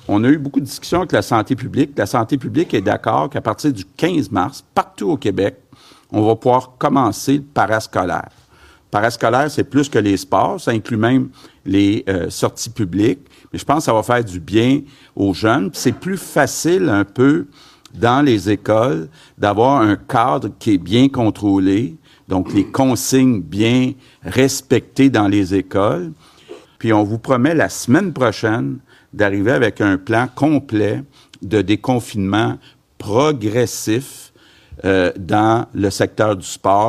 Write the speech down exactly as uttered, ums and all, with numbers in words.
on a eu beaucoup de discussions avec la santé publique. La santé publique est d'accord qu'à partir du quinze mars, partout au Québec, on va pouvoir commencer le parascolaire. Parascolaire, c'est plus que les sports, ça inclut même les euh, sorties publiques. Mais je pense que ça va faire du bien aux jeunes. Puis c'est plus facile un peu dans les écoles d'avoir un cadre qui est bien contrôlé, donc les consignes bien respectées dans les écoles. Puis on vous promet la semaine prochaine d'arriver avec un plan complet de déconfinement progressif euh, dans le secteur du sport.